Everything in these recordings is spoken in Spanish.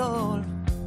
sol,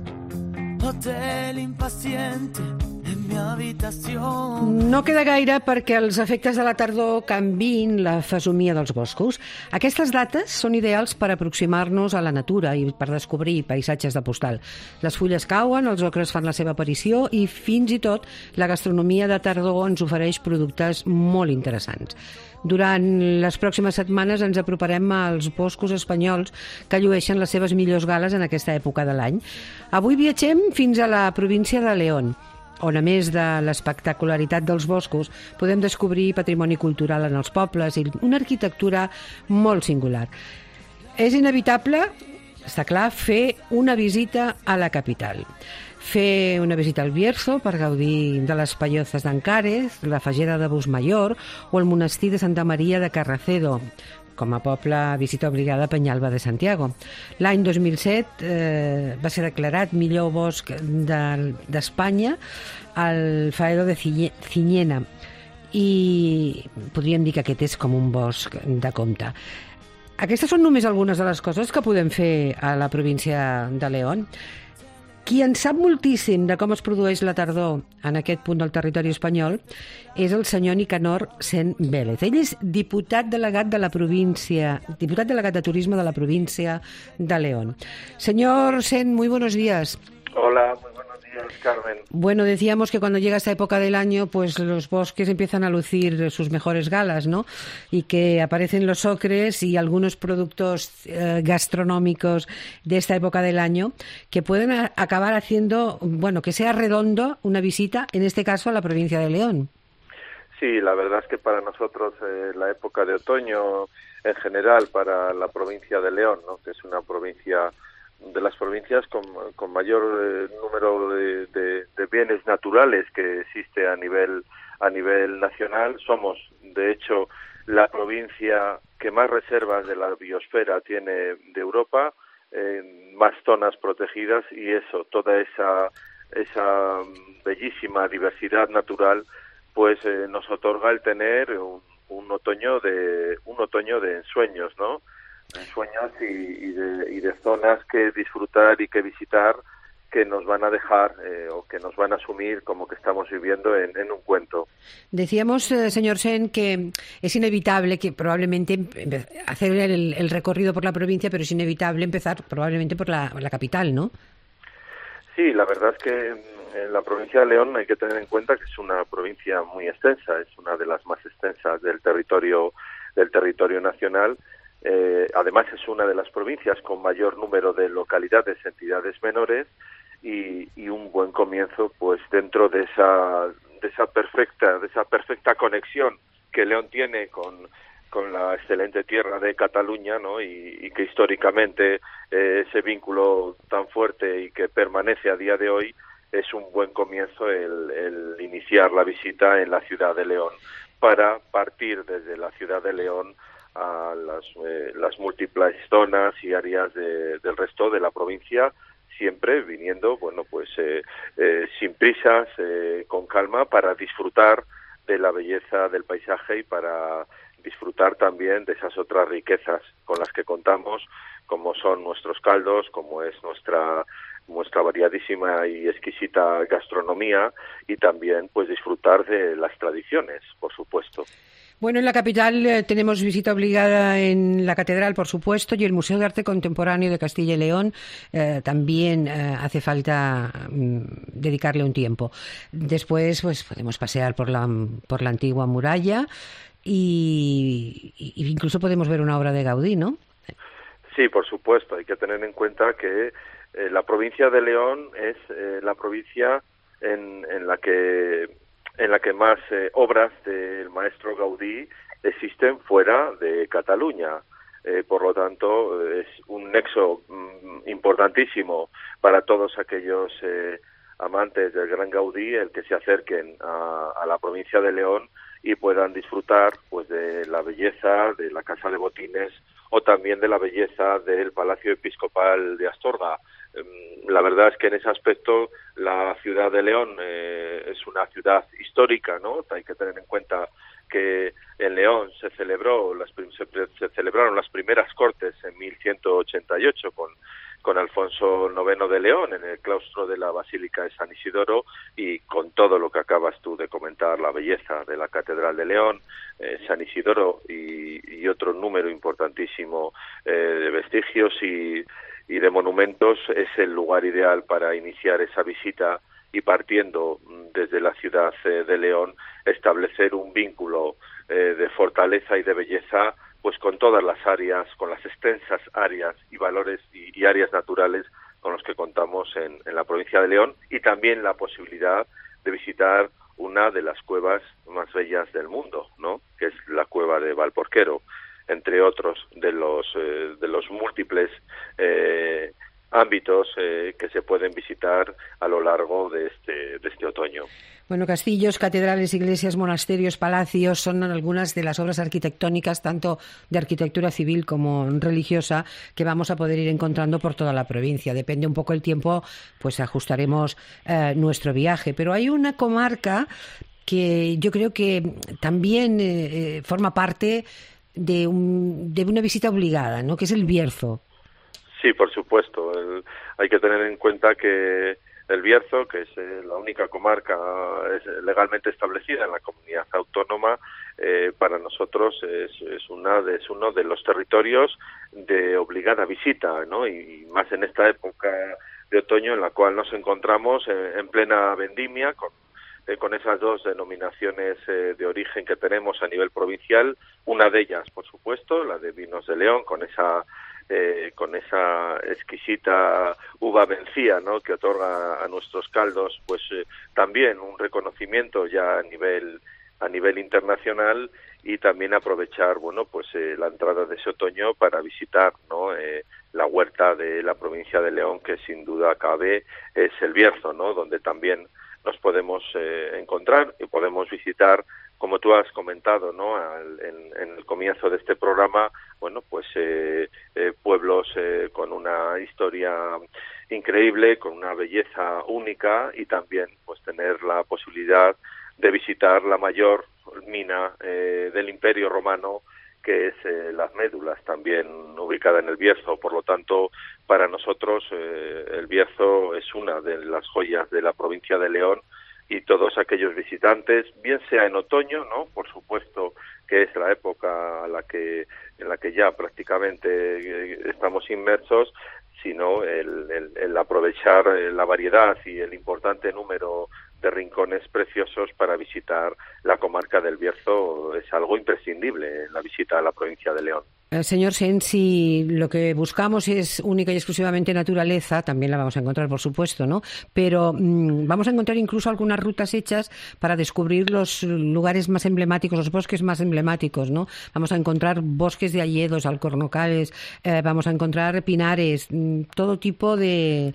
hotel impacient en mi habitació. No queda gaire perquè els efectes de la tardor canviïn la fesomia dels boscos. Aquestes dates són ideals per aproximar-nos a la natura i per descobrir paisatges de postal. Les fulles cauen, els ocres fan la seva aparició i fins i tot la gastronomia de tardor ens ofereix productes molt interessants. Durant les pròximes setmanes ens aproparem als boscos espanyols que llueixen les seves millors gales en aquesta època de l'any. Avui viatgem fins a la província de León, on a més de l'espectacularitat dels boscos podem descobrir patrimoni cultural en els pobles i una arquitectura molt singular. És inevitable, està clar, fer una visita a la capital. Fer una visita al Bierzo per gaudir de les pallozes d'Ancares, la Fageda de Busmayor o el monestir de Santa Maria de Carracedo, com a poble visita obligada a Penyalba de Santiago. L'any 2007 va ser declarat millor bosc d'Espanya al Faedo de Ciñena i podríem dir que aquest és com un bosc de compte. Aquestes són només algunes de les coses que podem fer a la província de León. Qui en sap moltíssim de com es produeix la tardor en aquest punt del territori espanyol és el senyor Nicanor Sen Vélez. Ell és diputat delegat de la província, diputat delegat de turisme de la província de León. Señor Sen, muy buenos días. Hola, muy buenos días, Carmen. Bueno, decíamos que cuando llega esta época del año, pues los bosques empiezan a lucir sus mejores galas, ¿no? Y que aparecen los ocres y algunos productos gastronómicos de esta época del año que pueden acabar haciendo, bueno, que sea redondo una visita, en este caso a la provincia de León. Sí, la verdad es que para nosotros la época de otoño, en general, para la provincia de León, ¿no?, que es una provincia de las provincias con mayor número de bienes naturales que existe a nivel nacional. Somos, de hecho, la provincia que más reservas de la biosfera tiene de Europa, más zonas protegidas, y eso, toda esa bellísima diversidad natural, pues nos otorga el tener un otoño de ensueños, ¿no? Ensueños y de zonas que disfrutar y que visitar, que nos van a dejar o que nos van a asumir como que estamos viviendo en un cuento. Decíamos, señor Sen, que es inevitable que probablemente hacer el recorrido por la provincia, pero es inevitable empezar probablemente por la capital, ¿no? Sí, la verdad es que en la provincia de León hay que tener en cuenta que es una provincia muy extensa, es una de las más extensas del territorio nacional. Además es una de las provincias con mayor número de localidades, entidades menores, y un buen comienzo, pues dentro de esa perfecta conexión que León tiene con la excelente tierra de Cataluña, ¿no? Y que históricamente ese vínculo tan fuerte y que permanece a día de hoy, es un buen comienzo el iniciar la visita en la ciudad de León, para partir desde la ciudad de León a las múltiples zonas y áreas del resto de la provincia, siempre viniendo, bueno, pues sin prisas, con calma, para disfrutar de la belleza del paisaje y para disfrutar también de esas otras riquezas con las que contamos, como son nuestros caldos, como es nuestra variadísima y exquisita gastronomía, y también pues disfrutar de las tradiciones, por supuesto. Bueno, en la capital tenemos visita obligada en la Catedral, por supuesto, y el Museo de Arte Contemporáneo de Castilla y León también hace falta dedicarle un tiempo. Después, pues podemos pasear por la antigua muralla y incluso podemos ver una obra de Gaudí, ¿no? Sí, por supuesto. Hay que tener en cuenta que la provincia de León es la provincia en la que más obras del maestro Gaudí existen fuera de Cataluña. Por lo tanto, es un nexo importantísimo para todos aquellos amantes del gran Gaudí el que se acerquen a la provincia de León y puedan disfrutar pues de la belleza de la Casa de Botines o también de la belleza del Palacio Episcopal de Astorga. La verdad es que en ese aspecto la ciudad de León es una ciudad histórica, ¿no? Hay que tener en cuenta que en León se celebraron las primeras Cortes en 1188 con con Alfonso IX de León en el claustro de la Basílica de San Isidoro, y con todo lo que acabas tú de comentar, la belleza de la Catedral de León, San Isidoro y otro número importantísimo de vestigios y de monumentos, es el lugar ideal para iniciar esa visita y, partiendo desde la ciudad de León, establecer un vínculo de fortaleza y de belleza, pues con todas las áreas, con las extensas áreas y valores y áreas naturales con los que contamos en la provincia de León, y también la posibilidad de visitar una de las cuevas más bellas del mundo, ¿no?, que es la cueva de Valporquero, entre otros de los múltiples ámbitos que se pueden visitar a lo largo de este otoño. Bueno, castillos, catedrales, iglesias, monasterios, palacios son algunas de las obras arquitectónicas, tanto de arquitectura civil como religiosa, que vamos a poder ir encontrando por toda la provincia. Depende un poco el tiempo, pues ajustaremos nuestro viaje. Pero hay una comarca que yo creo que también forma parte de una visita obligada, ¿no?, que es el Bierzo. Sí, por supuesto. Hay que tener en cuenta que el Bierzo, que es la única comarca legalmente establecida en la comunidad autónoma, para nosotros es uno de los territorios de obligada visita, ¿no? Y más en esta época de otoño en la cual nos encontramos en plena vendimia, con esas dos denominaciones de origen que tenemos a nivel provincial. Una de ellas, por supuesto, la de Vinos de León, con esa exquisita uva vencía, ¿no?, que otorga a nuestros caldos, pues también un reconocimiento ya a nivel internacional, y también aprovechar, bueno, pues la entrada de ese otoño para visitar, ¿no?, la huerta de la provincia de León, que sin duda cabe es el Bierzo, ¿no?, donde también nos podemos encontrar y podemos visitar, como tú has comentado, ¿no?, en el comienzo de este programa, bueno, pues pueblos con una historia increíble, con una belleza única, y también pues tener la posibilidad de visitar la mayor mina del Imperio Romano, que es Las Médulas, también ubicada en el Bierzo. Por lo tanto, para nosotros el Bierzo es una de las joyas de la provincia de León, y todos aquellos visitantes, bien sea en otoño, ¿no?, por supuesto, que es la época en la que ya prácticamente estamos inmersos, sino el aprovechar la variedad y el importante número de rincones preciosos para visitar la comarca del Bierzo. Es algo imprescindible en la visita a la provincia de León. Señor Sen, si lo que buscamos es única y exclusivamente naturaleza, también la vamos a encontrar, por supuesto, ¿no? Pero vamos a encontrar incluso algunas rutas hechas para descubrir los lugares más emblemáticos, los bosques más emblemáticos, ¿no? Vamos a encontrar bosques de hayedos, alcornocales, vamos a encontrar pinares, todo tipo de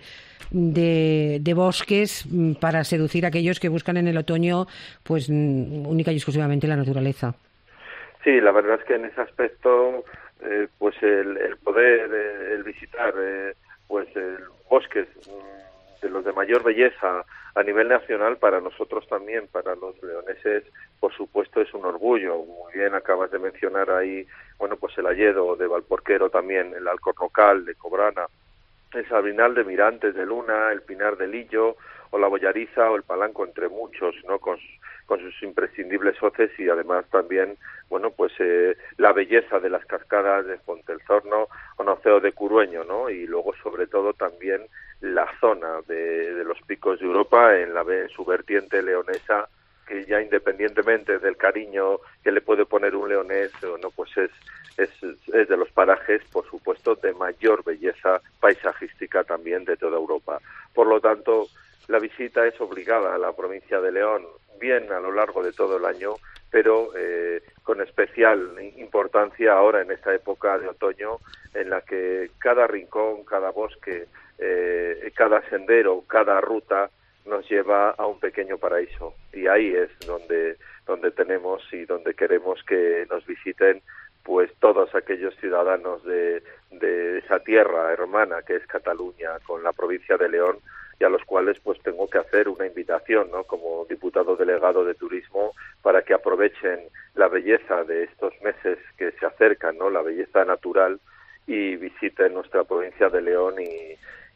bosques para seducir a aquellos que buscan en el otoño, pues única y exclusivamente la naturaleza. Sí, la verdad es que en ese aspecto, pues el poder, el visitar, pues bosques de los de mayor belleza a nivel nacional, para nosotros también, para los leoneses, por supuesto, es un orgullo. Muy bien, acabas de mencionar ahí, bueno, pues el hayedo de Valporquero, también el alcornocal de Cobrana, el sabinal de Mirantes de Luna, el pinar de Lillo, o la boyariza o el palanco, entre muchos, ¿no?, con sus imprescindibles hoces, y además también, bueno, pues la belleza de las cascadas de Fontelzorno o Noceo de Curueño, ¿no?, y luego sobre todo también la zona de los picos de Europa en su vertiente leonesa, que ya independientemente del cariño que le puede poner un leonés, no, pues es de los parajes, por supuesto, de mayor belleza paisajística también de toda Europa. Por lo tanto, la visita es obligada a la provincia de León, bien a lo largo de todo el año, pero con especial importancia ahora en esta época de otoño, en la que cada rincón, cada bosque, cada sendero, cada ruta nos lleva a un pequeño paraíso, y ahí es donde tenemos y donde queremos que nos visiten pues todos aquellos ciudadanos de esa tierra hermana que es Cataluña con la provincia de León, y a los cuales pues tengo que hacer una invitación, ¿no?, como diputado delegado de turismo, para que aprovechen la belleza de estos meses que se acercan, ¿no?, la belleza natural, y visiten nuestra provincia de León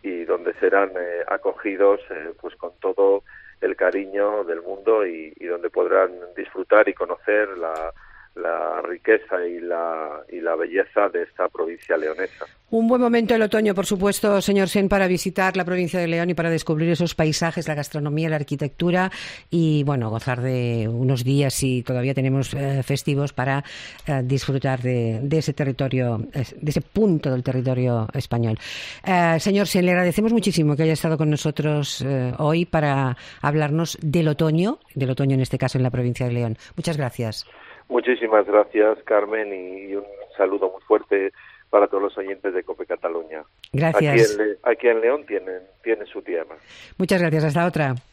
y donde serán acogidos pues con todo el cariño del mundo y donde podrán disfrutar y conocer la riqueza y la belleza de esta provincia leonesa. Un buen momento el otoño, por supuesto, señor Sen, para visitar la provincia de León y para descubrir esos paisajes, la gastronomía, la arquitectura y, bueno, gozar de unos días, si todavía tenemos festivos, para disfrutar de ese territorio, de ese punto del territorio español. Señor Sen, le agradecemos muchísimo que haya estado con nosotros hoy para hablarnos del otoño en este caso en la provincia de León. Muchas gracias. Muchísimas gracias, Carmen, y un saludo muy fuerte para todos los oyentes de COPE Cataluña. Gracias. Aquí en León tienen su tierra. Muchas gracias. Hasta otra.